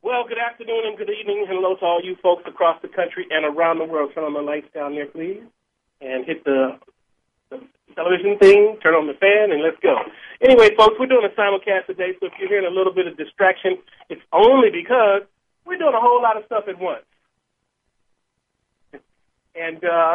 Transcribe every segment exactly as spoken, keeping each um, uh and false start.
Well, good afternoon and good evening. Hello to all you folks across the country and around the world. Turn on the lights down there, please, and hit the, the television thing, turn on the fan, and let's go. Anyway, folks, we're doing a simulcast today, so if you're hearing a little bit of distraction, it's only because we're doing a whole lot of stuff at once. And uh,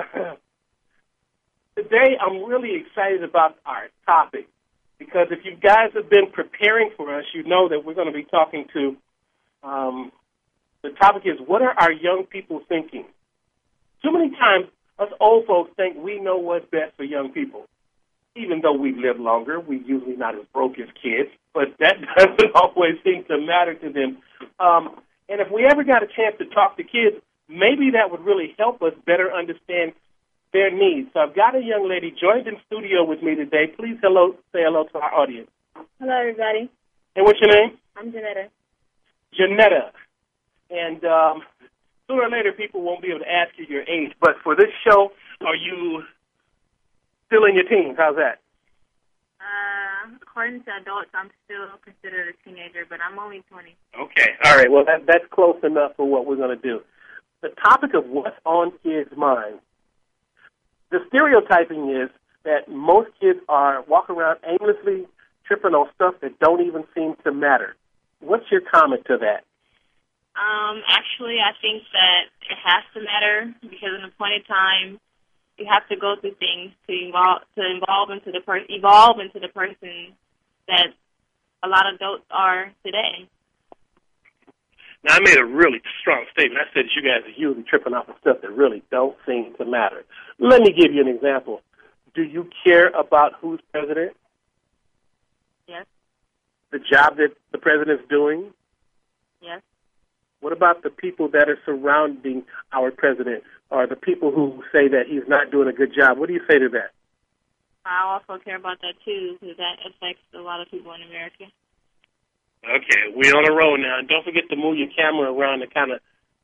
today I'm really excited about our topic because if you guys have been preparing for us, you know that we're going to be talking to Um, the topic is, what are our young people thinking? Too many times, us old folks think we know what's best for young people. Even though we live longer, we're usually not as broke as kids, but that doesn't always seem to matter to them. Um, and if we ever got a chance to talk to kids, maybe that would really help us better understand their needs. So I've got a young lady joined in studio with me today. Please hello, say hello to our audience. Hello, everybody. And what's your name? I'm Janetta. Janetta. And um, sooner or later, people won't be able to ask you your age. But for this show, are you still in your teens? How's that? Uh, according to adults, I'm still considered a teenager, but I'm only twenty. Okay. All right. Well, that, that's close enough for what we're going to do. The topic of what's on kids' minds. The stereotyping is that most kids are walking around aimlessly tripping on stuff that don't even seem to matter. What's your comment to that? Um, actually, I think that it has to matter because in a point in time, you have to go through things to evolve to evolve into the per- evolve into the person that a lot of adults are today. Now, I made a really strong statement. I said you guys are usually tripping off of stuff that really don't seem to matter. Let me give you an example. Do you care about who's president? Yes. The job that the president's doing? Yes. What about the people that are surrounding our president, or the people who say that he's not doing a good job? What do you say to that? I also care about that, too, because that affects a lot of people in America. Okay, we're on a roll now. And don't forget to move your camera around to kind of...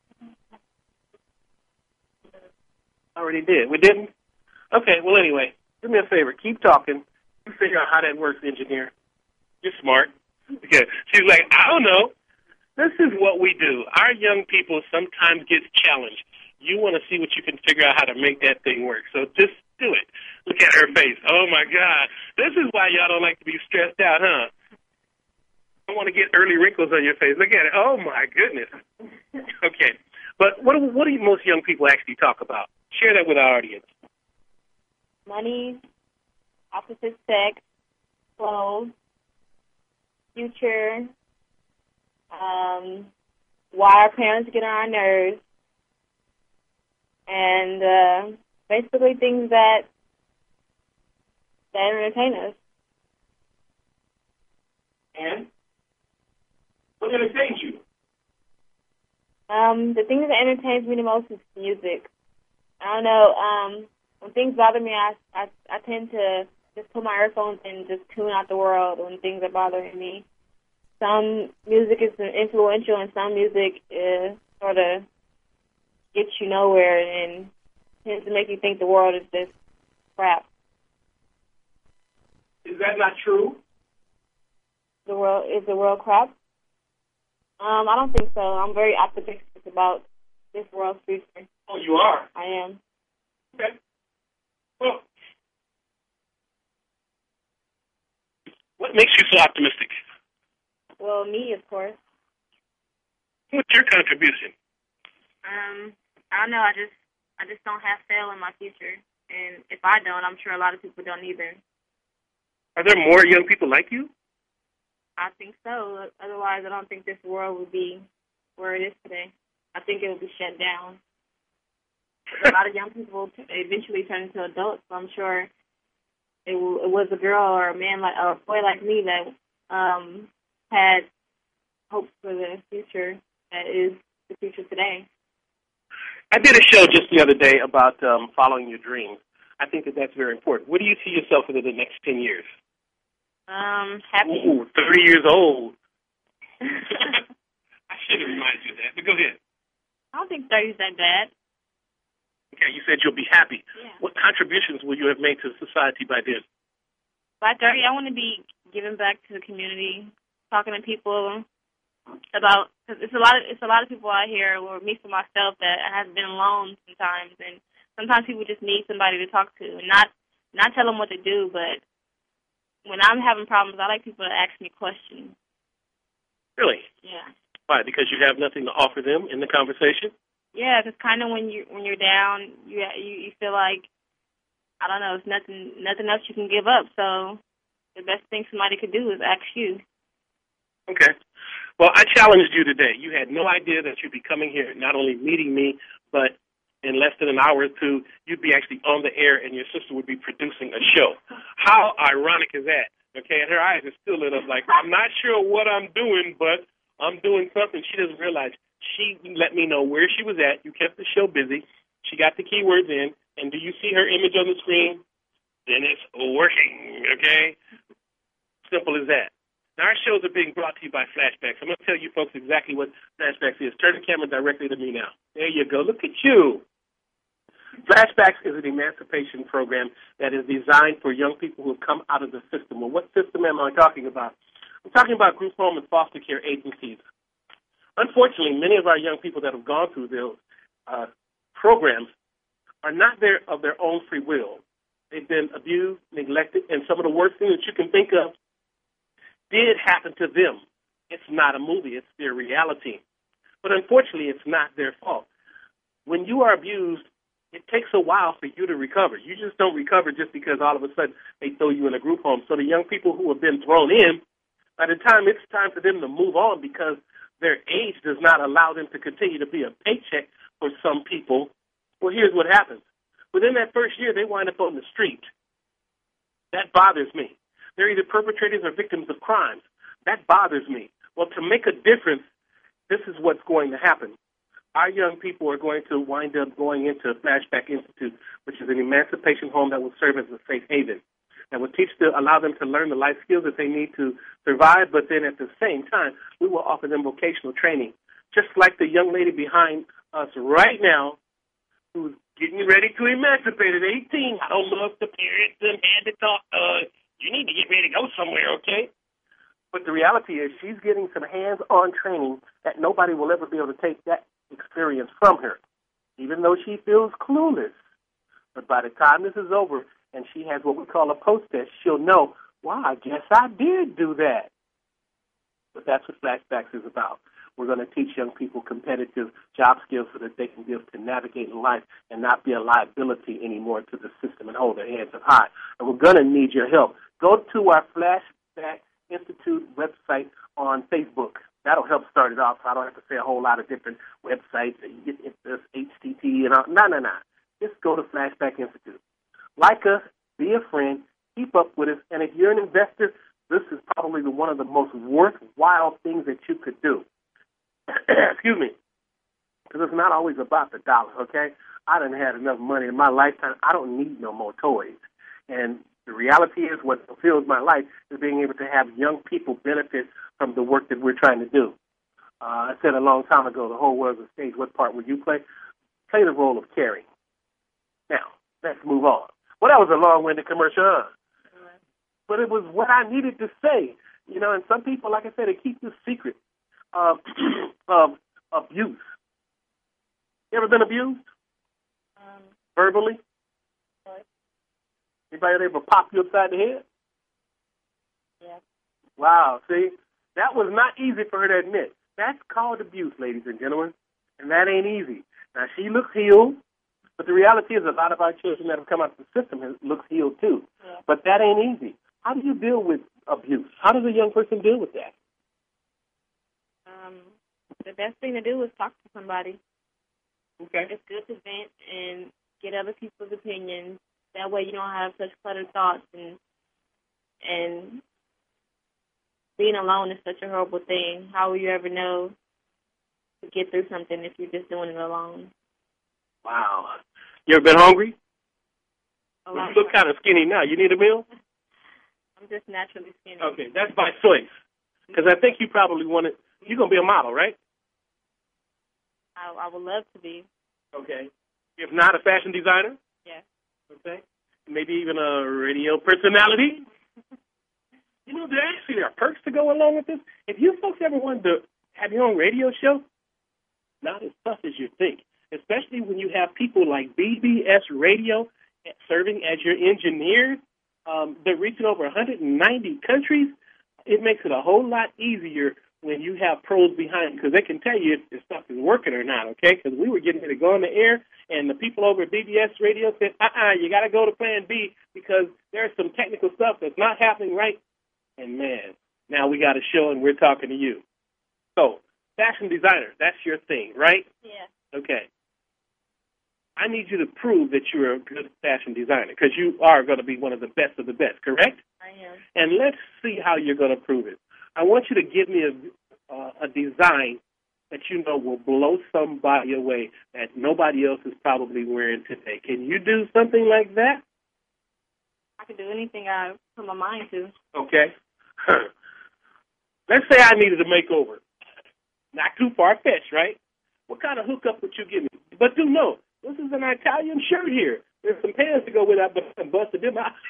Already did. We didn't? Okay, well, anyway, do me a favor. Keep talking. You figure out how that works, engineer. You're smart. Okay. She's like, I don't know. This is what we do. Our young people sometimes get challenged. You want to see what you can figure out how to make that thing work. So just do it. Look at her face. Oh, my God. This is why y'all don't like to be stressed out, huh? I want to get early wrinkles on your face. Look at it. Oh, my goodness. Okay. But what do, what do most young people actually talk about? Share that with our audience. Money, opposite sex, clothes, future, um, why our parents get on our nerves, and uh, basically things that that entertain us. And what entertains you? Um, the thing that entertains me the most is music. I don't know. Um, when things bother me, I, I I tend to just put my earphones in and just tune out the world when things are bothering me. Some music is influential and some music is sort of gets you nowhere and tends to make you think the world is just crap. Is that not true? The world is the world crap? Um, I don't think so. I'm very optimistic about this world's future. Oh, you are? I am. Okay. Well, what makes you so optimistic? Well, me, of course. What's your contribution? Um, I don't know. I just, I just don't have faith in my future, and if I don't, I'm sure a lot of people don't either. Are there more young people like you? I think so. Otherwise, I don't think this world would be where it is today. I think it would be shut down. A lot of young people eventually turn into adults, so I'm sure it, w- it was a girl or a man like or a boy like me that um, had hopes for the future that is the future today. I did a show just the other day about um, following your dreams. I think that that's very important. Where do you see yourself in the next ten years? Um, happy. Ooh, thirty years old. I should have reminded you of that, but go ahead. I don't think thirty is that bad. Okay, you said you'll be happy. Yeah. What contributions will you have made to society by then? By thirty, I want to be giving back to the community, talking to people, about, because it's a lot of it's a lot of people out here, or me for myself, that has been alone sometimes, and sometimes people just need somebody to talk to, and not not tell them what to do. But when I'm having problems, I like people to ask me questions. Really? Yeah. Why? Because you have nothing to offer them in the conversation? Yeah, because kind of when you when you're down, you you you feel like, I don't know, it's nothing nothing else you can give up. So the best thing somebody could do is ask you. Okay. Well, I challenged you today. You had no idea that you'd be coming here, not only meeting me, but in less than an hour or two, you'd be actually on the air and your sister would be producing a show. How ironic is that? Okay, and her eyes are still lit up like, I'm not sure what I'm doing, but I'm doing something. She doesn't realize she let me know where she was at. You kept the show busy. She got the keywords in, and do you see her image on the screen? Then it's working, okay? Simple as that. Now, our shows are being brought to you by Flashbacks. I'm going to tell you folks exactly what Flashbacks is. Turn the camera directly to me now. There you go. Look at you. Flashbacks is an emancipation program that is designed for young people who have come out of the system. Well, what system am I talking about? I'm talking about group home and foster care agencies. Unfortunately, many of our young people that have gone through those uh, programs are not there of their own free will. They've been abused, neglected, and some of the worst things that you can think of did happen to them. It's not a movie. It's their reality. But unfortunately, it's not their fault. When you are abused, it takes a while for you to recover. You just don't recover just because all of a sudden they throw you in a group home. So the young people who have been thrown in, by the time it's time for them to move on because their age does not allow them to continue to be a paycheck for some people, well, here's what happens. Within that first year, they wind up on the street. That bothers me. They're either perpetrators or victims of crimes. That bothers me. Well, to make a difference, this is what's going to happen. Our young people are going to wind up going into Flashback Institute, which is an emancipation home that will serve as a safe haven, that will teach to allow them to learn the life skills that they need to survive, but then at the same time, we will offer them vocational training, just like the young lady behind us right now who's getting ready to emancipate at eighteen. I don't know if the parents done had to talk, uh, you need to get ready to go somewhere, okay? But the reality is she's getting some hands-on training that nobody will ever be able to take that experience from her, even though she feels clueless. But by the time this is over and she has what we call a post-test, she'll know, wow, I guess I did do that. But that's what Flashbacks is about. We're going to teach young people competitive job skills so that they can be able to navigate in life and not be a liability anymore to the system and hold their heads up high. And we're going to need your help. Go to our Flashback Institute website on Facebook. That'll help start it off so I don't have to say a whole lot of different websites. You get this H T T P and all. No, no, no. Just go to Flashback Institute. Like us, be a friend, keep up with us, and if you're an investor, this is probably the, one of the most worthwhile things that you could do. Excuse me. Because it's not always about the dollar, okay? I done had enough money in my lifetime. I don't need no more toys. And the reality is what fulfills my life is being able to have young people benefit from the work that we're trying to do. Uh, I said a long time ago, the whole world's a stage. What part will you play? Play the role of caring. Now, let's move on. Well, that was a long-winded commercial, huh? But it was what I needed to say. You know, and some people, like I said, they keep this secret of, of abuse. You ever been abused? Um, Verbally? what? Anybody ever pop you upside the head? Yeah. Wow, see? That was not easy for her to admit. That's called abuse, ladies and gentlemen, and that ain't easy. Now, she looks healed, but the reality is a lot of our children that have come out of the system has, looks healed too. Yeah. But that ain't easy. How do you deal with abuse? How does a young person deal with that? Um, the best thing to do is talk to somebody. Okay. It's good to vent and get other people's opinions. That way you don't have such cluttered thoughts, and and being alone is such a horrible thing. How will you ever know to get through something if you're just doing it alone? Wow. You ever been hungry? A You lot look kind of skinny now. You need a meal? I'm just naturally skinny. Okay, that's by choice. Because I think you probably want to, you're going to be a model, right? I, I would love to be. Okay. If not, a fashion designer? Yeah. Okay. Maybe even a radio personality? You know, there actually are perks to go along with this. If you folks ever wanted to have your own radio show? Not as tough as you think, especially when you have people like B B S Radio serving as your engineers. Um, they're reaching over one hundred ninety countries. It makes it a whole lot easier when you have pros behind, because they can tell you if, if stuff is working or not, okay? Because we were getting ready to go on the air, and the people over at B B S Radio said, uh-uh, you got to go to plan B because there's some technical stuff that's not happening right. And, man, now we got a show, and we're talking to you. So, fashion designer, that's your thing, right? Yeah. Okay. I need you to prove that you're a good fashion designer, because you are going to be one of the best of the best, correct? I am. And let's see how you're going to prove it. I want you to give me a, uh, a design that you know will blow somebody away that nobody else is probably wearing today. Can you do something like that? I can do anything I put my mind to. Okay. Let's say I needed a makeover. Not too far-fetched, right? What kind of hookup would you give me? But do know, this is an Italian shirt here. There's some pants to go with it, but I busted them out.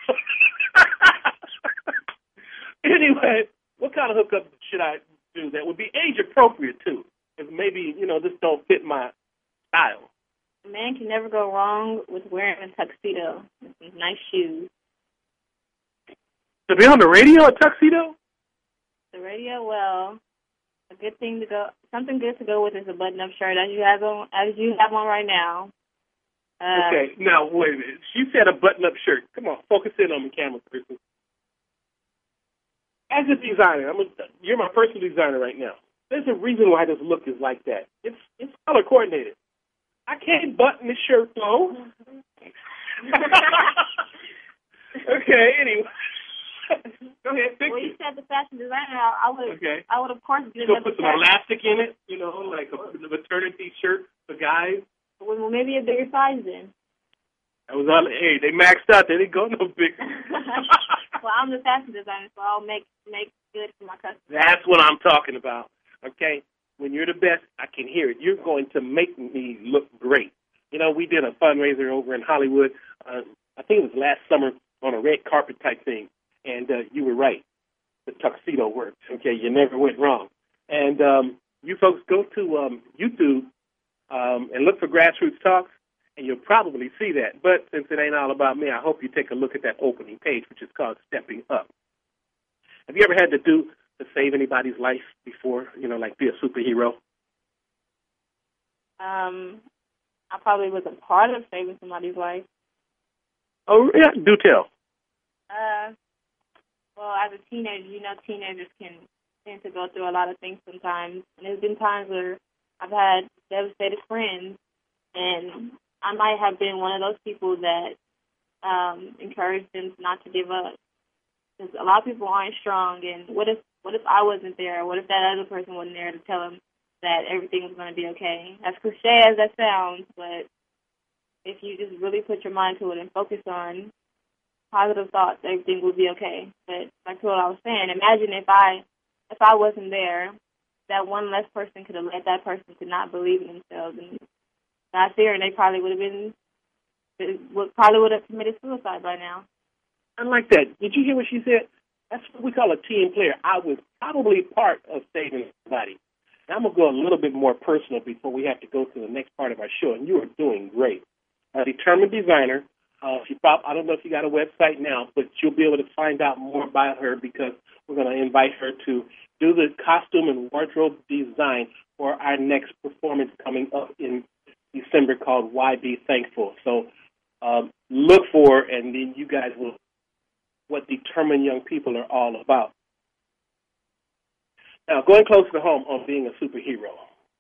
Anyway, what kind of hookup should I do that would be age-appropriate, too? If maybe, you know, this don't fit my style. A man can never go wrong with wearing a tuxedo and some nice shoes. To be on the radio, a tuxedo? The radio, well, a good thing to go, something good to go with is a button-up shirt, as you have on, as you have on right now. Uh, okay, now, wait a minute. She said a button-up shirt. Come on, focus in on the camera, person. As a designer, I'm a, you're my personal designer right now. There's a reason why this look is like that. It's it's color coordinated. I can't button the shirt, though. Okay, anyway. Go ahead, fix well, you it. said the fashion designer. I, I would, okay. I would of course do So another put some shirt. elastic in it, you know, like a, a maternity shirt for guys. Well, maybe a bigger size then. That was all. Hey, they maxed out. They didn't go no bigger. Well, I'm the fashion designer, so I'll make make good for my customers. That's what I'm talking about. Okay, when you're the best, I can hear it. You're going to make me look great. You know, we did a fundraiser over in Hollywood. Uh, I think it was last summer on a red carpet type thing, and uh, you were right. The tuxedo worked. Okay, you never went wrong. And um, you folks go to um, YouTube um, and look for Grassroots Talks, and you'll probably see that. But since it ain't all about me, I hope you take a look at that opening page, which is called Stepping Up. Have you ever had to do to save anybody's life before, you know, like be a superhero? Um, I probably was a part of saving somebody's life. Oh, yeah, do tell. Uh, well, as a teenager, you know, teenagers can tend to go through a lot of things sometimes. And there's been times where I've had devastated friends, and I might have been one of those people that um, encouraged them not to give up. Because a lot of people aren't strong, and what if what if I wasn't there? What if that other person wasn't there to tell them that everything was going to be okay? As cliche as that sounds, but if you just really put your mind to it and focus on positive thoughts, everything will be okay. But like what I was saying, imagine if I if I wasn't there, that one less person could have led that person to not believe in themselves and not there, and they probably would have been would probably would have committed suicide by now. I like that. Did you hear what she said? That's what we call a team player. I was probably part of saving somebody. Now I'm going to go a little bit more personal before we have to go to the next part of our show, and you are doing great. A determined designer. Uh, she probably, I don't know if you got a website now, but you'll be able to find out more about her because we're going to invite her to do the costume and wardrobe design for our next performance coming up in December called Why Be Thankful. So um, look for, and then you guys will what determined young people are all about. Now, going closer to home on being a superhero.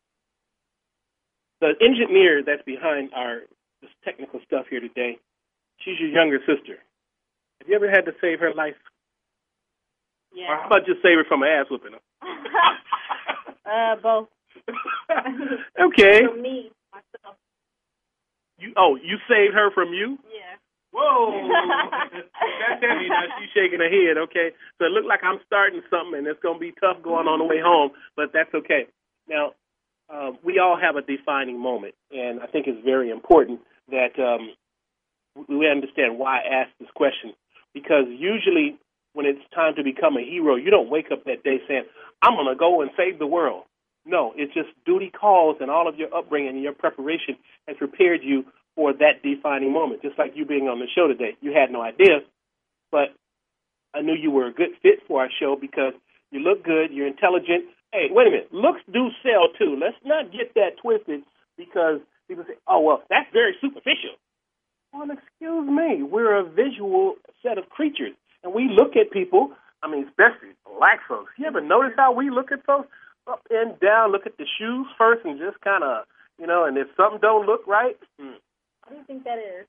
The engineer that's behind our this technical stuff here today, she's your younger sister. Have you ever had to save her life? Yeah. Or how about just save her from an ass whooping? uh, both. Okay. For me, myself. You oh, you saved her from you? Yeah. Whoa. That's heavy now. She's shaking her head, okay? So it looked like I'm starting something, and it's going to be tough going on the way home, but that's okay. Now, uh, we all have a defining moment, and I think it's very important that um, we understand why I asked this question, because usually when it's time to become a hero, you don't wake up that day saying, I'm going to go and save the world. No, it's just duty calls, and all of your upbringing and your preparation has prepared you for that defining moment. Just like you being on the show today. You had no idea, but I knew you were a good fit for our show because you look good, you're intelligent. Hey, wait a minute. Looks do sell, too. Let's not get that twisted because people say, oh, well, that's very superficial. Well, excuse me. We're a visual set of creatures, and we look at people, I mean, especially black folks. You ever notice how we look at folks? Up and down, look at the shoes first and just kind of, you know, and if something don't look right. Hmm. What do you think that is?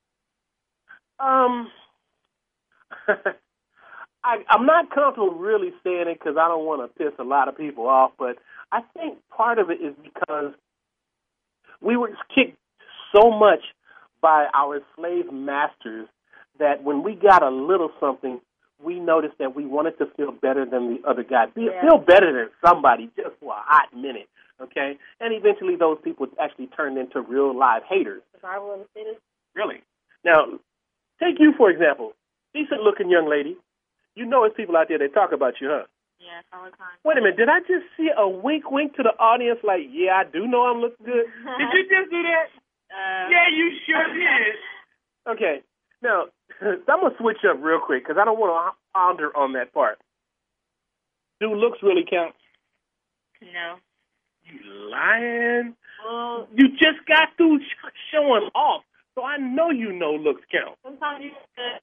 Um, I, I'm not comfortable really saying it because I don't want to piss a lot of people off, but I think part of it is because we were kicked so much by our slave masters that when we got a little something, we noticed that we wanted to feel better than the other guy. Be, yeah. Feel better than somebody just for a hot minute, okay? And eventually those people actually turned into real live haters. Really. Now, take you, for example. Decent-looking young lady. You know there's people out there that talk about you, huh? Yeah, all the time. Wait a minute. Did I just see a wink-wink to the audience like, yeah, I do know I'm looking good? Did you just do that? Uh, yeah, you sure did. Okay. Now, I'm going to switch up real quick because I don't want to ponder on that part. Do looks really count? No. You lying? Well, you just got through sh- showing off, so I know you know looks count. Sometimes you uh,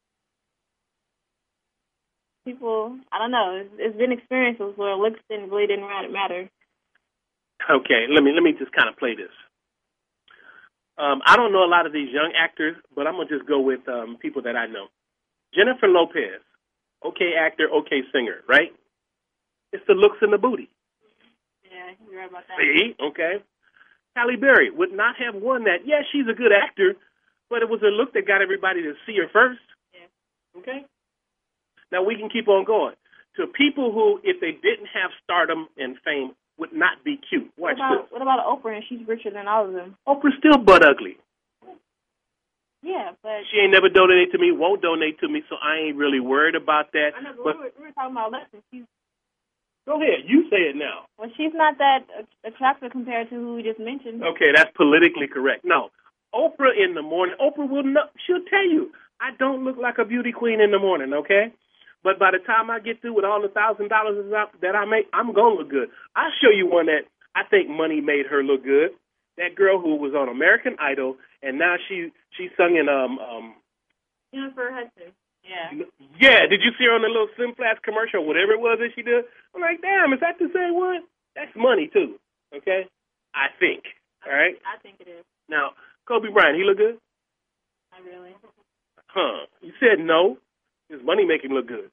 people, I don't know, it's, it's been experiences where looks didn't really didn't matter. Okay, let me let me just kind of play this. Um, I don't know a lot of these young actors, but I'm going to just go with um, people that I know. Jennifer Lopez, okay actor, okay singer, right? It's the looks and the booty. Yeah, you're right about that. See? Okay. Halle Berry would not have won that. Yeah, she's a good actor, but it was her look that got everybody to see her first. Yeah. Okay? Now, we can keep on going. To people who, if they didn't have stardom and fame, would not be cute. Watch what about, this. What about Oprah, and she's richer than all of them? Oprah's still butt ugly. Yeah, but... She ain't never donated to me, won't donate to me, so I ain't really worried about that. I know, but, but we, were, we were talking about Alexis. She's... Go ahead. You say it now. Well, she's not that attractive compared to who we just mentioned. Okay, that's politically correct. No. Oprah in the morning, Oprah will not, she'll tell you, I don't look like a beauty queen in the morning, okay? But by the time I get through with all the thousand dollars that I make, I'm going to look good. I'll show you one that I think money made her look good. That girl who was on American Idol, and now she she sung in um um. Jennifer Hudson. Yeah. Yeah. Did you see her on the little Simflats commercial, whatever it was that she did? I'm like, damn, is that the same one? That's money too. Okay. I think. All right. I think it is. Now, Kobe Bryant, he look good? Not really. Huh. You said no. His money make him look good.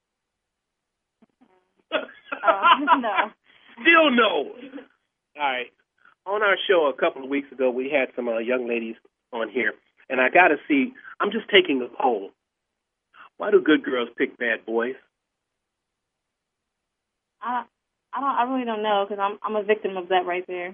Oh, no. Still no. All right. On our show a couple of weeks ago, we had some uh, young ladies on here, and I got to see, I'm just taking a poll. Why do good girls pick bad boys? I, I don't. I really don't know because I'm I'm a victim of that right there.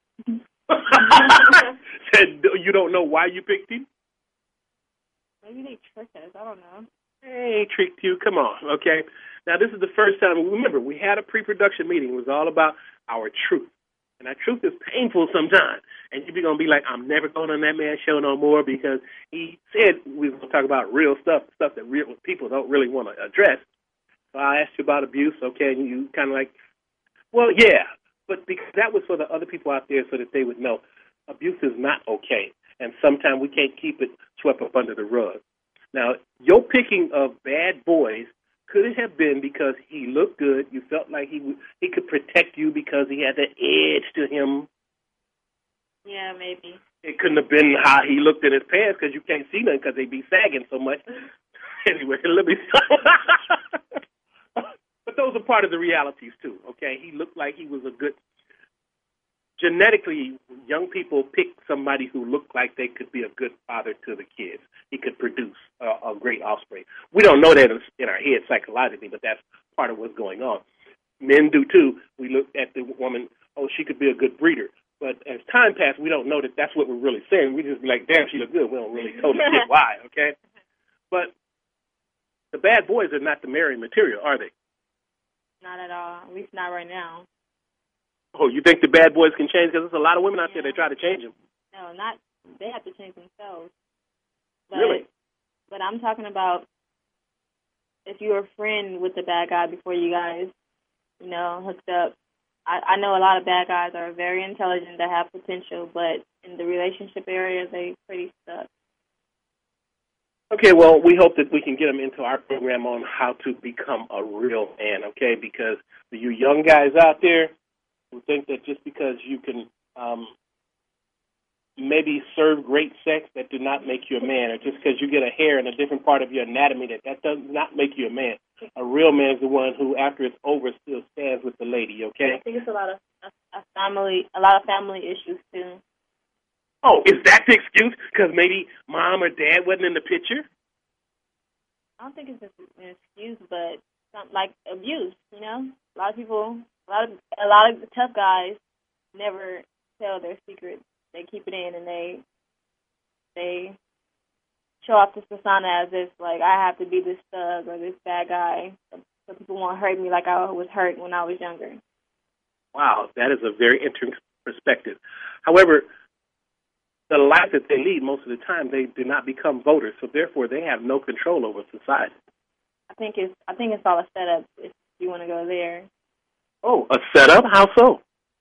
Said you don't know why you picked him? Maybe they tricked us. I don't know. Hey, tricked you. Come on, okay? Now, this is the first time. Remember, we had a pre-production meeting. It was all about our truth. And our truth is painful sometimes. And you're going to be like, I'm never going on that man's show no more because he said we were going to talk about real stuff, stuff that real people don't really want to address. So I asked you about abuse, okay, and you kind of like, well, yeah. But because that was for the other people out there so that they would know abuse is not okay. And sometimes we can't keep it swept up under the rug. Now, your picking of bad boys, could it have been because he looked good, you felt like he w- he could protect you because he had that edge to him? Yeah, maybe. It couldn't have been how he looked in his pants because you can't see nothing because they be sagging so much. Anyway, let me stop. But those are part of the realities, too, okay? He looked like he was a good... Genetically, young people pick somebody who looked like they could be a good father to the kids. He could produce a, a great offspring. We don't know that in our head psychologically, but that's part of what's going on. Men do, too. We look at the woman, oh, she could be a good breeder. But as time passes, we don't know that that's what we're really saying. We just be like, damn, she look good. We don't really totally get why, okay? But the bad boys are not the marrying material, are they? Not at all. At least not right now. Oh, you think the bad boys can change? Because there's a lot of women out yeah. there that try to change them. No, not they have to change themselves. But, Really? But I'm talking about if you were a friend with the bad guy before you guys, you know, hooked up. I, I know a lot of bad guys are very intelligent, that have potential, but in the relationship area, they pretty stuck. Okay, well, we hope that we can get them into our program on how to become a real man, okay? Because for you young guys out there who think that just because you can um, maybe serve great sex, that do not make you a man, or just because you get a hair in a different part of your anatomy, that that does not make you a man. A real man is the one who, after it's over, still stands with the lady, okay? I think it's a lot of a, a family, a lot of family issues, too. Oh, is that the excuse? Because maybe mom or dad wasn't in the picture? I don't think it's an excuse, but something like abuse, you know? A lot of people, a lot of, a lot of tough guys never tell their secrets. They keep it in, and they they show off this persona as if, like, I have to be this thug or this bad guy so, so people won't hurt me like I was hurt when I was younger. Wow, that is a very interesting perspective. However, the life that they lead, most of the time, they do not become voters, so therefore they have no control over society. I think it's I think it's all a setup if you want to go there. Oh, a setup? How so?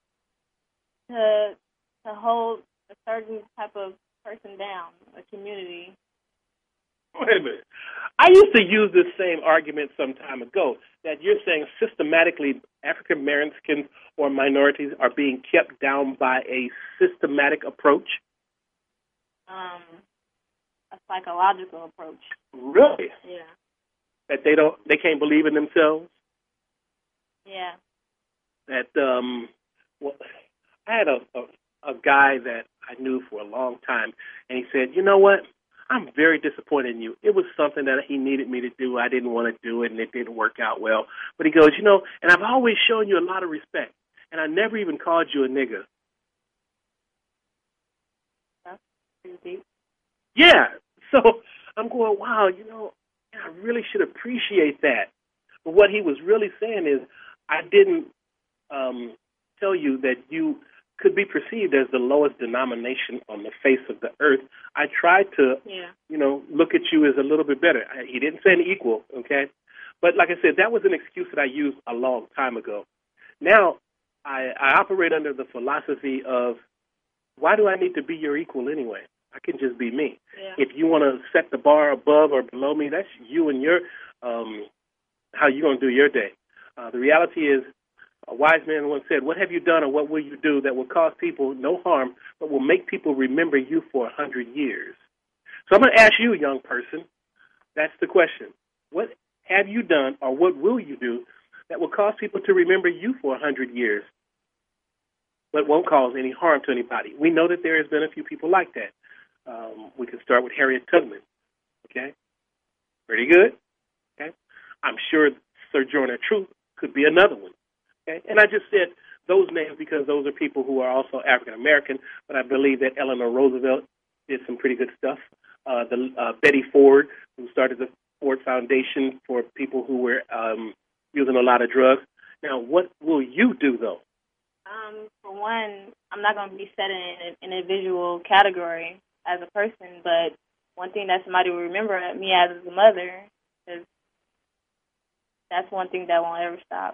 To to hold a certain type of person down, a community. Wait a minute. I used to use this same argument some time ago, that you're saying systematically African Americans or minorities are being kept down by a systematic approach. Um, a psychological approach. Really? Yeah. That they don't, they can't believe in themselves. Yeah. That um, well, I had a, a a guy that I knew for a long time, and he said, "You know what? I'm very disappointed in you. It was something that he needed me to do. I didn't want to do it, and it didn't work out well." But he goes, "You know, and I've always shown you a lot of respect, and I never even called you a nigger." That's pretty deep. Yeah. So I'm going, wow, you know, I really should appreciate that. But what he was really saying is, I didn't um, tell you that you could be perceived as the lowest denomination on the face of the earth. I tried to, yeah. you know, look at you as a little bit better. I, he didn't say an equal, okay? But like I said, that was an excuse that I used a long time ago. Now I, I operate under the philosophy of, why do I need to be your equal anyway? I can just be me. Yeah. If you want to set the bar above or below me, that's you and your um, how you're going to do your day. Uh, the reality is, a wise man once said, "What have you done or what will you do that will cause people no harm, but will make people remember you for a hundred years?" So I'm going to ask you, young person, that's the question. What have you done or what will you do that will cause people to remember you for a hundred years, but won't cause any harm to anybody? We know that there has been a few people like that. Um, we can start with Harriet Tubman, okay? Pretty good, okay? I'm sure Sojourner Truth could be another one, okay? And I just said those names because those are people who are also African-American, but I believe that Eleanor Roosevelt did some pretty good stuff. Uh, the uh, Betty Ford, who started the Ford Foundation for people who were um, using a lot of drugs. Now, what will you do, though? Um, for one, I'm not going to be set in an individual category as a person, but one thing that somebody will remember me as is a mother, is that's one thing that won't ever stop.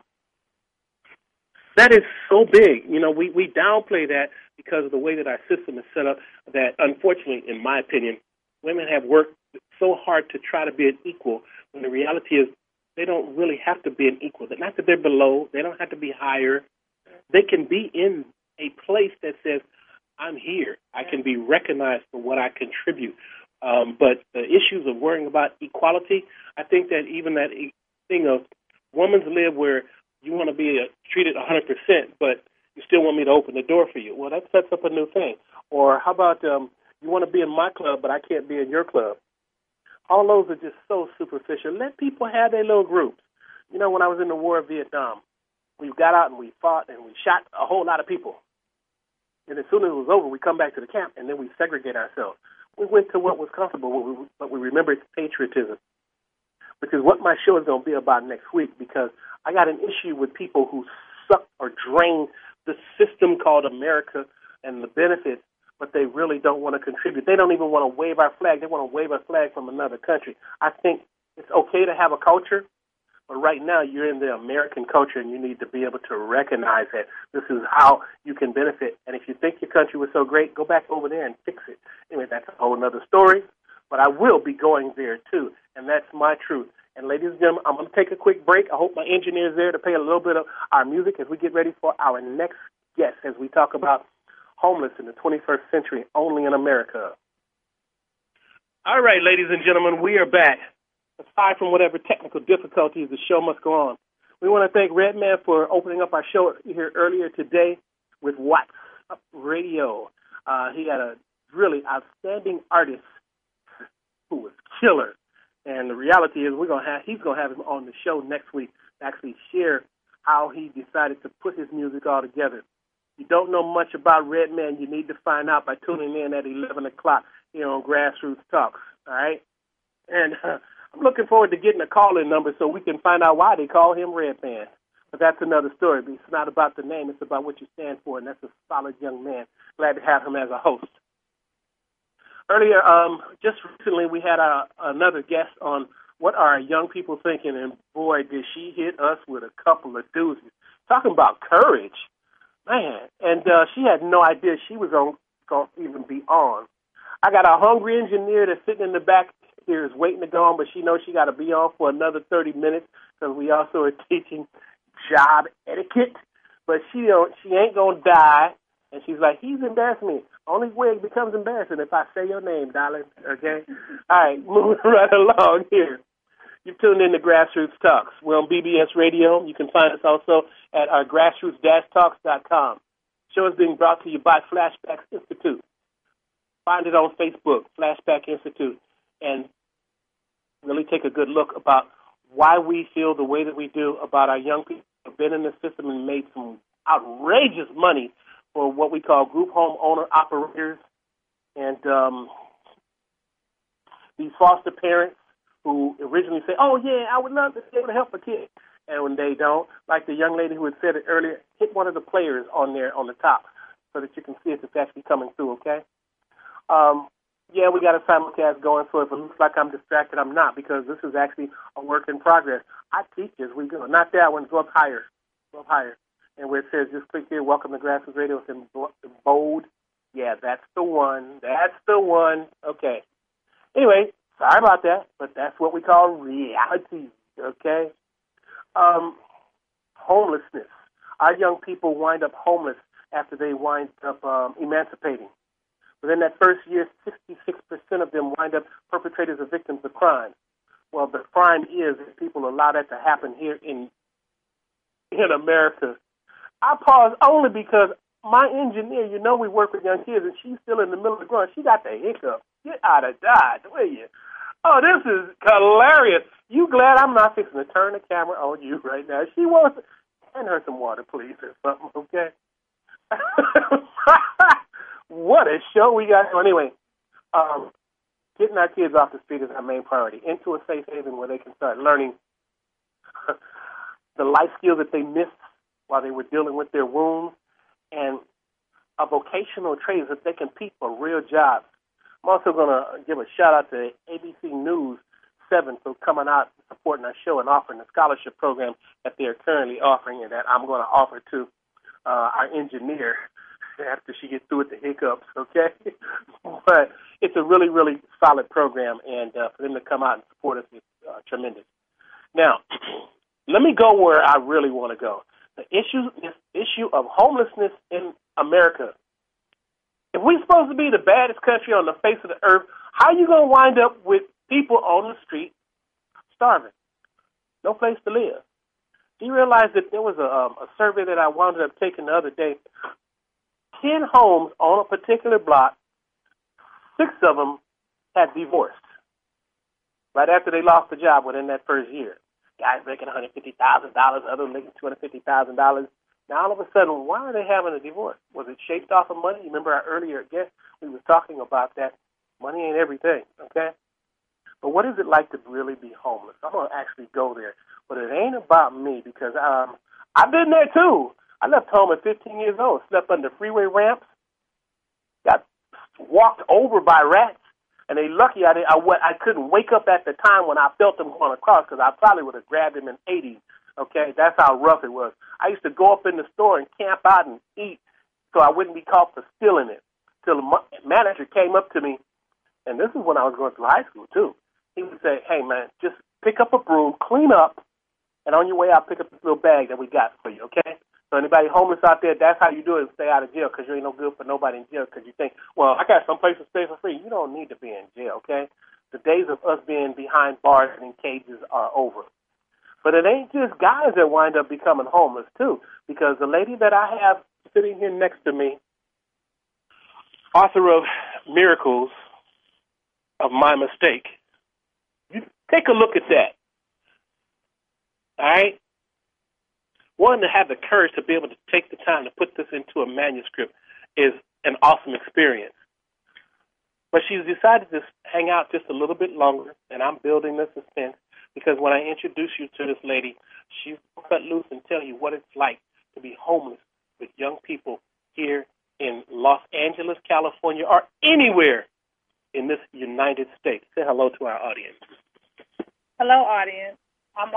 That is so big. You know, we, we downplay that because of the way that our system is set up, that unfortunately, in my opinion, women have worked so hard to try to be an equal, when the reality is they don't really have to be an equal. Not that they're below. They don't have to be higher. They can be in a place that says, I'm here. I can be recognized for what I contribute. Um, but the issues of worrying about equality, I think that even that thing of women's live where you want to be a, treated one hundred percent, but you still want me to open the door for you. Well, that sets up a new thing. Or how about um, you want to be in my club, but I can't be in your club? All those are just so superficial. Let people have their little groups. You know, when I was in the war of Vietnam, we got out and we fought and we shot a whole lot of people. And as soon as it was over, we come back to the camp, and then we segregate ourselves. We went to what was comfortable, but we remembered patriotism, which is what my show is going to be about next week, because I got an issue with people who suck or drain the system called America and the benefits, but they really don't want to contribute. They don't even want to wave our flag. They want to wave a flag from another country. I think it's okay to have a culture, but right now you're in the American culture and you need to be able to recognize that this is how you can benefit. And if you think your country was so great, go back over there and fix it. Anyway, that's a whole other story, but I will be going there too, and that's my truth. And ladies and gentlemen, I'm going to take a quick break. I hope my engineer's there to play a little bit of our music as we get ready for our next guest as we talk about homeless in the twenty-first century, only in America. All right, ladies and gentlemen, we are back. Aside from whatever technical difficulties, the show must go on. We want to thank Redman for opening up our show here earlier today with What's Up Radio. Uh, he had a really outstanding artist who was killer. And the reality is we're gonna have he's gonna have him on the show next week to actually share how he decided to put his music all together. If you don't know much about Redman, you need to find out by tuning in at eleven o'clock here on Grassroots Talks, all right? And uh, I'm looking forward to getting a call-in number so we can find out why they call him Redman. But that's another story. It's not about the name. It's about what you stand for, and that's a solid young man. Glad to have him as a host. Earlier, um, just recently, we had a, another guest on what are our young people thinking, and boy, did she hit us with a couple of doozies. Talking about courage, man. And uh, she had no idea she was going to even be on. I got a hungry engineer that's sitting in the back here is waiting to go on, but she knows she got to be on for another thirty minutes because we also are teaching job etiquette. But she don't, she ain't going to die. And she's like, he's embarrassing me. Only way it becomes embarrassing if I say your name, darling. Okay? All right, moving right along here. You've tuned in to Grassroots Talks. We're on B B S Radio. You can find us also at our grassroots dash talks dot com. The show is being brought to you by Flashback Institute. Find it on Facebook, Flashback Institute, and really take a good look about why we feel the way that we do about our young people who have been in the system and made some outrageous money for what we call group home owner operators and um, these foster parents who originally say, oh, yeah, I would love to be able to help a kid. And when they don't, like the young lady who had said it earlier, hit one of the players on there on the top so that you can see if it's actually coming through, okay? Um, yeah, we got a simulcast going, so if it looks like I'm distracted, I'm not, because this is actually a work in progress. I teach as we go. Not that one. Go up higher. Go up higher. And where it says, just click here, welcome to Grassroots Radio. It's in bold. Yeah, that's the one. That's the one. Okay. Anyway, sorry about that, but that's what we call reality, okay? Um, homelessness. Our young people wind up homeless after they wind up um, emancipating. Within that first year, sixty-six percent of them wind up perpetrators or victims of crime. Well, the crime is that people allow that to happen here in in America. I pause only because my engineer, you know we work with young kids, and she's still in the middle of the ground. She got the hiccup. Get out of Dodge, will you? Oh, this is hilarious. You glad I'm not fixing to turn the camera on you right now? She wants to hand her some water, please, or something, okay? What a show we got. So anyway, um, getting our kids off the street is our main priority, into a safe haven where they can start learning the life skills that they missed while they were dealing with their wounds, and a vocational trade that they can compete for real jobs. I'm also going to give a shout-out to A B C News seven for coming out and supporting our show and offering the scholarship program that they're currently offering and that I'm going to offer to uh, our engineer after she gets through with the hiccups, okay? But it's a really, really solid program, and uh, for them to come out and support us is uh, tremendous. Now, let me go where I really want to go. The issue, this issue of homelessness in America. If we're supposed to be the baddest country on the face of the earth, how are you going to wind up with people on the street starving? No place to live. Do you realize that there was a, um, a survey that I wound up taking the other day? Ten homes on a particular block, six of them had divorced right after they lost the job within that first year. Guys making one hundred fifty thousand dollars, others making two hundred fifty thousand dollars. Now, all of a sudden, why are they having a divorce? Was it shaped off of money? You remember our earlier guest, we were talking about that. Money ain't everything, okay? But what is it like to really be homeless? I'm going to actually go there. But it ain't about me because um, I've been there, too. I left home at fifteen years old, slept under freeway ramps, got walked over by rats, and they lucky I, didn't, I, I couldn't wake up at the time when I felt them going across because I probably would have grabbed him and ate him. Okay, that's how rough it was. I used to go up in the store and camp out and eat so I wouldn't be caught for stealing it. Till the manager came up to me, and this is when I was going through high school, too. He would say, hey, man, just pick up a broom, clean up, and on your way out, pick up this little bag that we got for you, okay? So anybody homeless out there, that's how you do it, stay out of jail, because you ain't no good for nobody in jail, because you think, well, I got someplace to stay for free. You don't need to be in jail, okay? The days of us being behind bars and in cages are over. But it ain't just guys that wind up becoming homeless, too, because the lady that I have sitting here next to me, author of Miracles of My Mistake, you take a look at that, all right? One, to have the courage to be able to take the time to put this into a manuscript is an awesome experience. But she's decided to hang out just a little bit longer, and I'm building the suspense, because when I introduce you to this lady, she's cut loose and tell you what it's like to be homeless with young people here in Los Angeles, California, or anywhere in this United States. Say hello to our audience. Hello, audience. I'm,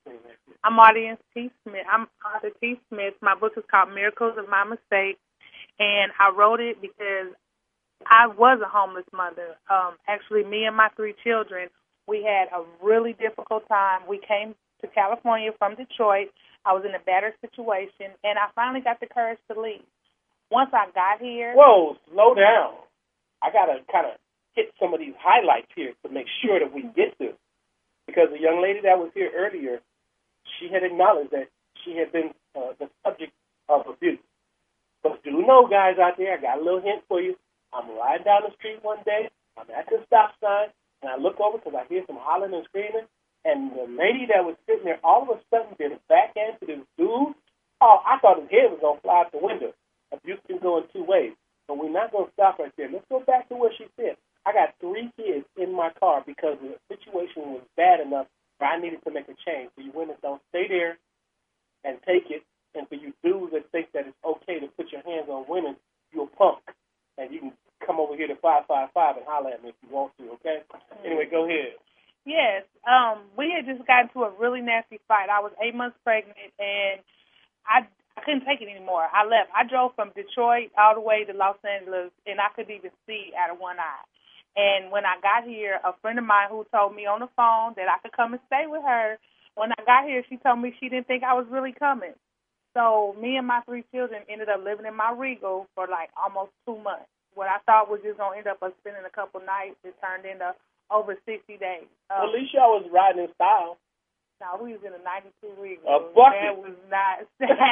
I'm Audience T. Smith. I'm Arthur T. Smith. My book is called Miracles of My Mistake, and I wrote it because I was a homeless mother. Um, actually, me and my three children, we had a really difficult time. We came to California from Detroit. I was in a battered situation, and I finally got the courage to leave. Once I got here... Whoa, slow down. I got to kind of hit some of these highlights here to make sure that we get this. Because the young lady that was here earlier, she had acknowledged that she had been uh, the subject of abuse. But do know, guys out there, I got a little hint for you. I'm riding down the street one day. I'm at the stop sign, and I look over because I hear some hollering and screaming. And the lady that was sitting there all of a sudden did a backhand to this dude. Oh, I thought his head was going to fly out the window. Abuse can go in two ways. But we're not going to stop right there. Let's go back to where she said. I got three kids in my car because the situation was bad enough where I needed to make a change. So you women don't stay there and take it. And for you dudes that think that it's okay to put your hands on women, you're a punk. And you can come over here to five five five and holler at me if you want to, okay? Mm-hmm. Anyway, go ahead. Yes. Um, we had just gotten into a really nasty fight. I was eight months pregnant, and I, I couldn't take it anymore. I left. I drove from Detroit all the way to Los Angeles, and I couldn't even see out of one eye. And when I got here, a friend of mine who told me on the phone that I could come and stay with her, when I got here, she told me she didn't think I was really coming. So me and my three children ended up living in my Regal for like almost two months. What I thought was just going to end up us spending a couple nights, it turned into over sixty days. Um, well, at least y'all was riding in style. No, we was in a ninety-two Regal. A bucket. That was not.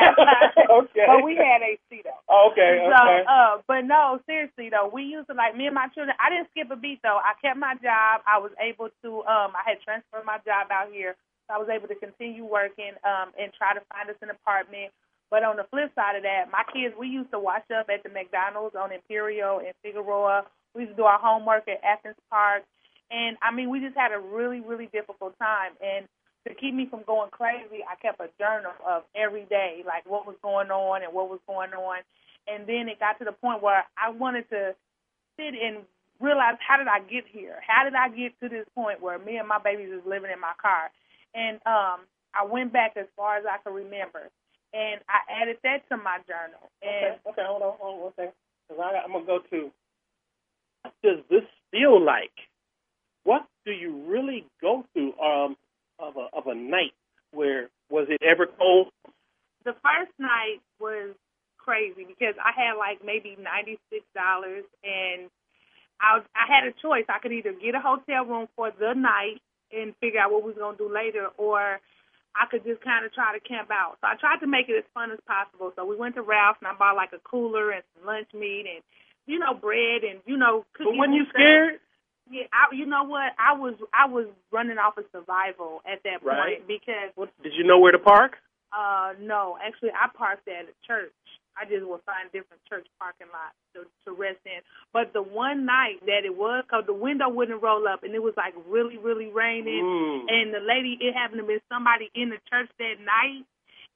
Okay. But we had A C though. Oh, okay, okay. So, uh, but no, seriously though, we used to, like, me and my children, I didn't skip a beat though. I kept my job. I was able to, um, I had transferred my job out here. So I was able to continue working um, and try to find us an apartment. But on the flip side of that, my kids, we used to wash up at the McDonald's on Imperial and Figueroa. We used to do our homework at Athens Park. And, I mean, we just had a really, really difficult time. And to keep me from going crazy, I kept a journal of every day, like what was going on and what was going on. And then it got to the point where I wanted to sit and realize, how did I get here? How did I get to this point where me and my babies is living in my car? And um, I went back as far as I could remember. And I added that to my journal. And okay, okay, hold on, hold on one second. Because I'm going to go to, what does this feel like? What do you really go through um, of a of a night where, was it ever cold? The first night was crazy because I had like maybe ninety-six dollars, and I, I had a choice. I could either get a hotel room for the night and figure out what we was going to do later, or I could just kind of try to camp out. So I tried to make it as fun as possible. So we went to Ralph's, and I bought like a cooler and some lunch meat and, you know, bread and, you know, cookies. But weren't you scared? Yeah, I, you know what? I was I was running off of survival at that right. point because. What, did you know where to park? Uh, no, actually, I parked at a church. I just would find different church parking lots to, to rest in. But the one night that it was, because the window wouldn't roll up, and it was like really, really raining, mm. and the lady, it happened to be somebody in the church that night,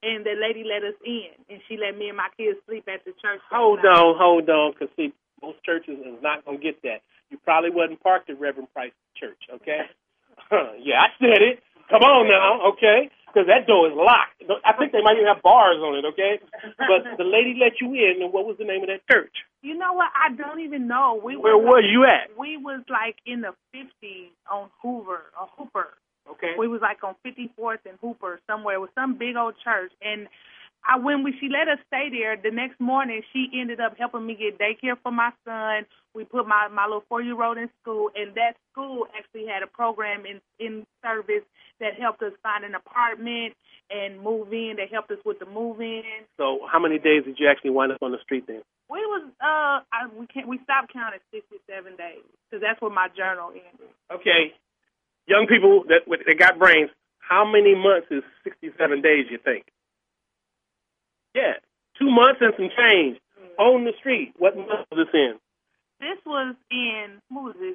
and the lady let us in, and she let me and my kids sleep at the church. Hold on, hold on, because, see, most churches is not going to get that. You probably wasn't parked at Reverend Price's church, okay? Yeah, I said it. Come on now, okay? Because that door is locked. I think they might even have bars on it, okay? But the lady let you in, and what was the name of that church? You know what? I don't even know. We Where was were you at? We was like in the fifties on Hoover, or Hooper. Okay. We was like on fifty-fourth and Hooper somewhere. It was some big old church, and I when we she let us stay there. The next morning, she ended up helping me get daycare for my son. We put my my little four-year-old in school, and that school actually had a program in in service that helped us find an apartment and move in. They helped us with the move in. So, how many days did you actually wind up on the street then? We was uh I, we can't we stopped counting sixty-seven days because that's where my journal ended. Okay, young people that that got brains. How many months is sixty-seven days? You think? Yeah, two months and some change mm-hmm. on the street. What month was this in? This was in what was it?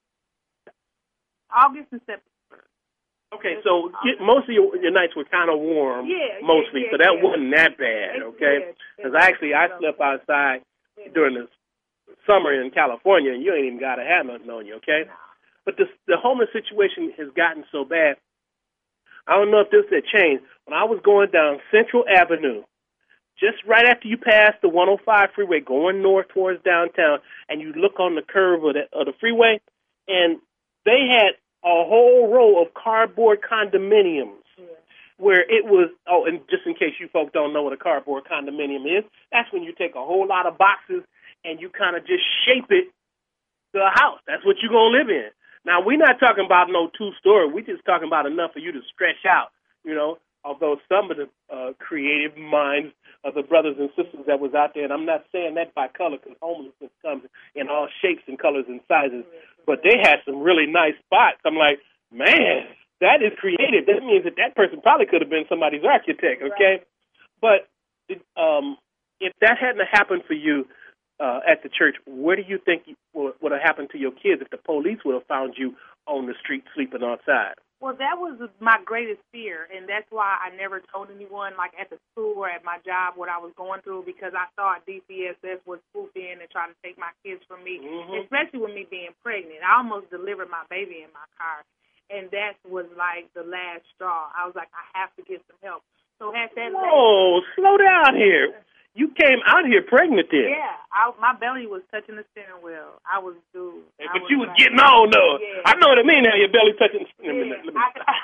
August and September. Okay, so get, most of your, your nights were kind of warm, yeah, mostly, yeah, yeah, so that yeah. wasn't that bad, okay? Because yeah, actually, I slept outside during the summer in California, and you ain't even got to have nothing on you, okay? No. But the, the homeless situation has gotten so bad. I don't know if this had changed. When I was going down Central Avenue, just right after you pass the one oh five freeway going north towards downtown, and you look on the curve of the, of the freeway, and they had a whole row of cardboard condominiums yeah. where it was, oh, and just in case you folks don't know what a cardboard condominium is, that's when you take a whole lot of boxes and you kind of just shape it to a house. That's what you're going to live in. Now, we're not talking about no two-story. We're just talking about enough for you to stretch out, you know, although some of the uh, creative minds of the brothers and sisters that was out there, and I'm not saying that by color because homelessness comes in all shapes and colors and sizes, but they had some really nice spots. I'm like, man, that is creative. That means that that person probably could have been somebody's architect, okay? But um, if that hadn't happened for you uh, at the church, where do you think would, would have happened to your kids if the police would have found you on the street sleeping outside? Well, that was my greatest fear, and that's why I never told anyone, like at the school or at my job, what I was going through, because I thought D C S S would swoop in and try to take my kids from me, mm-hmm. especially with me being pregnant. I almost delivered my baby in my car, and that was like the last straw. I was like, I have to get some help. So at that Whoa, late, slow down here. You came out here pregnant then. Yeah, I, my belly was touching the steering wheel. I was due. Hey, I but was you was like, getting on, though. Yeah. I know what I mean now, your belly touching the steering wheel. Yeah.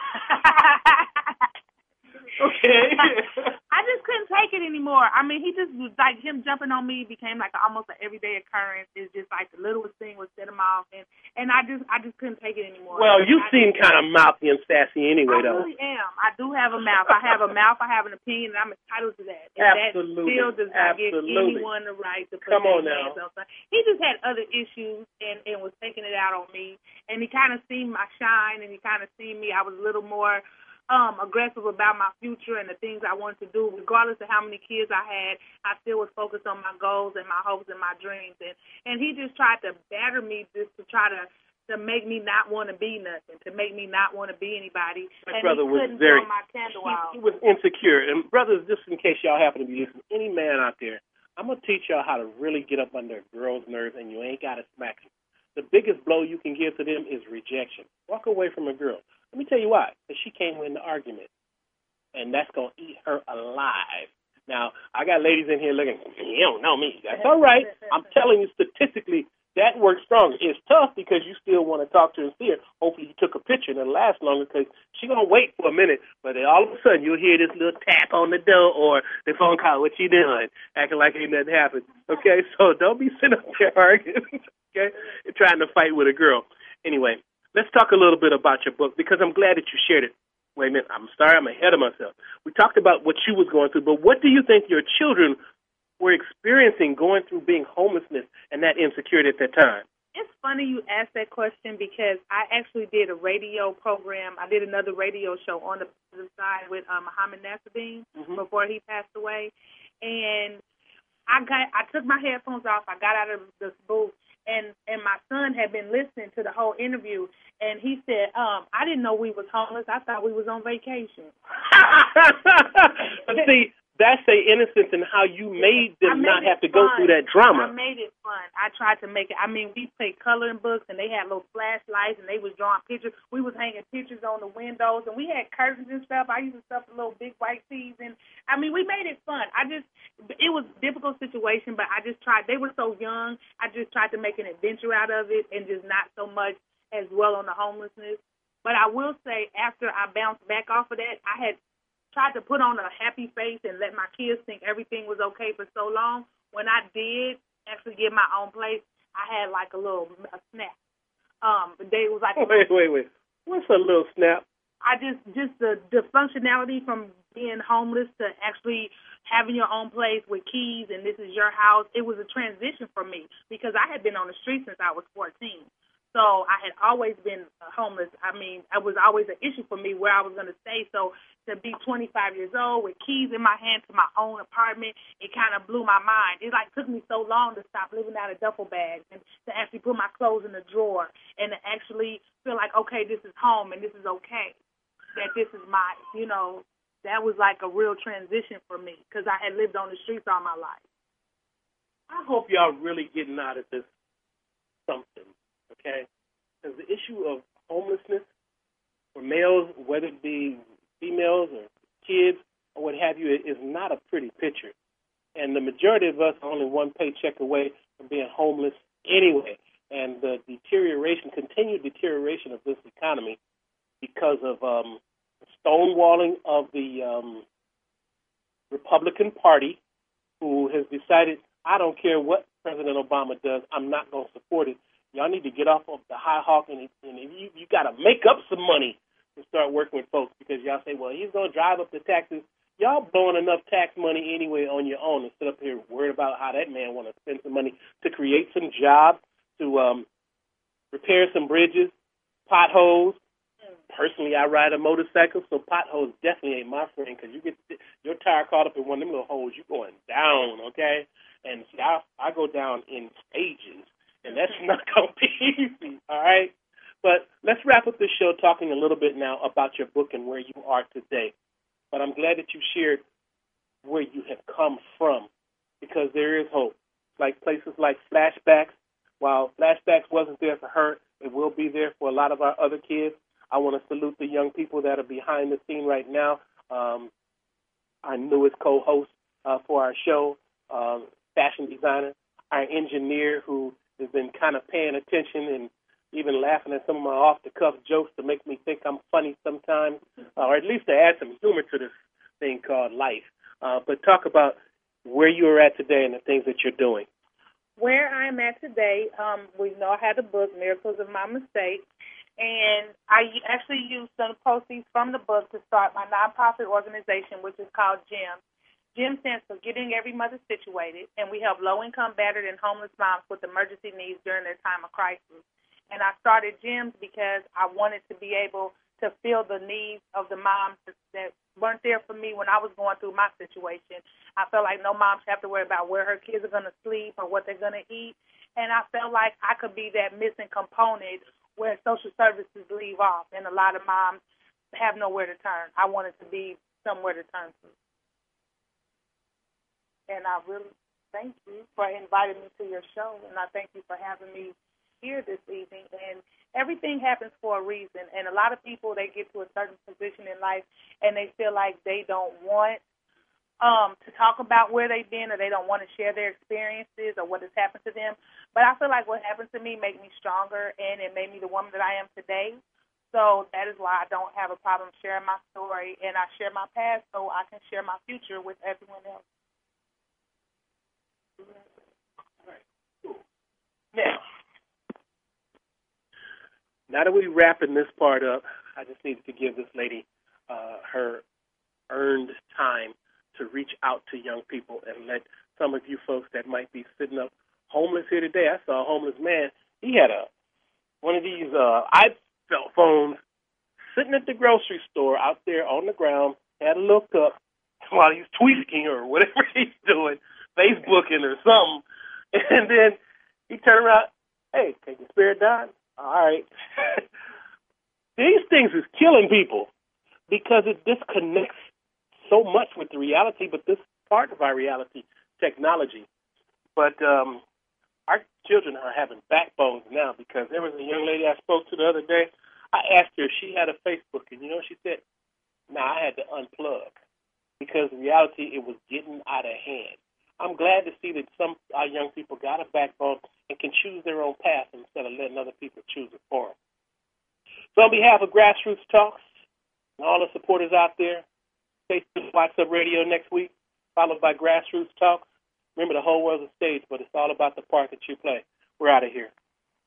Okay. I just couldn't take it anymore. I mean, he just was like, him jumping on me became like a, almost an everyday occurrence. It's just like the littlest thing would set him off, and, and I just I just couldn't take it anymore. Well, you I, seem kind of mouthy and sassy anyway, I though. I really am. I do have a mouth. I have a mouth. I have an opinion, and I'm entitled to that. And Absolutely. that still does not Absolutely. give anyone the right to put Come their on now. hands on something. He just had other issues and, and was taking it out on me, and he kind of seen my shine, and he kind of seen me. I was a little more um, aggressive about my future and the things I wanted to do. Regardless of how many kids I had, I still was focused on my goals and my hopes and my dreams. And, and he just tried to batter me just to try to to make me not want to be nothing, to make me not want to be anybody. My and brother he was couldn't very, blow my candle he, out. he was insecure. And brothers, just in case y'all happen to be listening, any man out there, I'm going to teach y'all how to really get up under a girl's nerves, and you ain't got to smack them. The biggest blow you can give to them is rejection. Walk away from a girl. Let me tell you why. Because she can't win the argument, and that's going to eat her alive. Now, I got ladies in here looking, you don't know me. That's all right. I'm telling you statistically, that works stronger. It's tough because you still want to talk to her and see her. Hopefully you took a picture and it'll last longer because she's going to wait for a minute. But then all of a sudden you'll hear this little tap on the door or the phone call, what you doing? Acting like ain't nothing happened. Okay, so don't be sitting up there arguing, okay, and trying to fight with a girl. Anyway, let's talk a little bit about your book because I'm glad that you shared it. Wait a minute, I'm sorry, I'm ahead of myself. We talked about what you was going through, but what do you think your children were experiencing going through being homelessness and that insecurity at that time? It's funny you asked that question because I actually did a radio program. I did another radio show on the positive side with um, Muhammad Nasruddin mm-hmm. before he passed away. And I got, I took my headphones off. I got out of the booth, And and my son had been listening to the whole interview, and he said, um, I didn't know we was homeless. I thought we was on vacation. But see, that's the innocence in how you made them made not have to fun. go through that drama. I made it fun. I tried to make it. I mean, we played coloring books, and they had little flashlights, and they was drawing pictures. We was hanging pictures on the windows, and we had curtains and stuff. I used to stuff the little big white tees, and I mean, we made it fun. I just, it was a difficult situation, but I just tried. They were so young. I just tried to make an adventure out of it, and just not so much as well on the homelessness. But I will say, after I bounced back off of that, I had tried to put on a happy face and let my kids think everything was okay for so long. When I did actually get my own place, I had like a little a snap. Um, they was like, wait, wait, wait. What's a little snap? I just, just the, the functionality from being homeless to actually having your own place with keys and this is your house. It was a transition for me because I had been on the street since I was fourteen. So I had always been homeless. I mean, it was always an issue for me where I was going to stay. So to be twenty-five years old with keys in my hand to my own apartment, it kind of blew my mind. It like took me so long to stop living out of duffel bags and to actually put my clothes in the drawer and to actually feel like, okay, this is home and this is okay, that this is my, you know, that was like a real transition for me because I had lived on the streets all my life. I hope y'all really getting out of this something. Okay, because the issue of homelessness for males, whether it be females or kids or what have you, is not a pretty picture. And the majority of us are only one paycheck away from being homeless anyway. And the deterioration, continued deterioration of this economy because of um, the stonewalling of the um, Republican Party, who has decided, I don't care what President Obama does, I'm not going to support it. Y'all need to get off of the high hawk, and, and you, you got to make up some money to start working with folks because y'all say, well, he's going to drive up the taxes. Y'all blowing enough tax money anyway on your own and sit up here worried about how that man want to spend some money to create some jobs, to um, repair some bridges, potholes. Personally, I ride a motorcycle, so potholes definitely ain't my friend because you get your tire caught up in one of them little holes, you're going down, okay? And see, I, I go down in stages. And that's not going to be easy, all right? But let's wrap up the show talking a little bit now about your book and where you are today. But I'm glad that you shared where you have come from because there is hope. Like places like Flashbacks, while Flashbacks wasn't there for her, it will be there for a lot of our other kids. I want to salute the young people that are behind the scene right now. Um, our newest co-host uh, for our show, uh, fashion designer, our engineer who has been kind of paying attention and even laughing at some of my off-the-cuff jokes to make me think I'm funny sometimes, uh, or at least to add some humor to this thing called life. Uh, but talk about where you are at today and the things that you're doing. Where I'm at today, um, we know I had a book, Miracles of My Mistakes, and I actually used some proceeds from the book to start my nonprofit organization, which is called GEMS. GEMS stands for Getting Every Mother Situated, and we help low-income, battered, and homeless moms with emergency needs during their time of crisis. And I started GEMS because I wanted to be able to fill the needs of the moms that weren't there for me when I was going through my situation. I felt like no mom should have to worry about where her kids are going to sleep or what they're going to eat. And I felt like I could be that missing component where social services leave off, and a lot of moms have nowhere to turn. I wanted to be somewhere to turn to. And I really thank you for inviting me to your show, and I thank you for having me here this evening. And everything happens for a reason, and a lot of people, they get to a certain position in life, and they feel like they don't want um, to talk about where they've been, or they don't want to share their experiences or what has happened to them. But I feel like what happened to me made me stronger, and it made me the woman that I am today. So that is why I don't have a problem sharing my story, and I share my past so I can share my future with everyone else. All right, cool. Now, now that we're wrapping this part up, I just needed to give this lady uh, her earned time to reach out to young people and let some of you folks that might be sitting up homeless here today. I saw a homeless man. He had a one of these uh, iPhones sitting at the grocery store out there on the ground, had a little cup while he's tweaking or whatever he's doing, Facebooking or something. And then he turned around Hey, can you spare a dime? All right. These things is killing people because it disconnects so much with the reality, but this part of our reality, technology. But um, our children are having backbones now because there was a young lady I spoke to the other day. I asked her if she had a Facebook, and you know what she said? No, I had to unplug because in reality it was getting out of hand. I'm glad to see that some our young people got a backbone and can choose their own path instead of letting other people choose it for them. So on behalf of Grassroots Talks and all the supporters out there, stay tuned to WhatsApp Radio next week, followed by Grassroots Talks. Remember, the whole world's a stage, but it's all about the part that you play. We're out of here.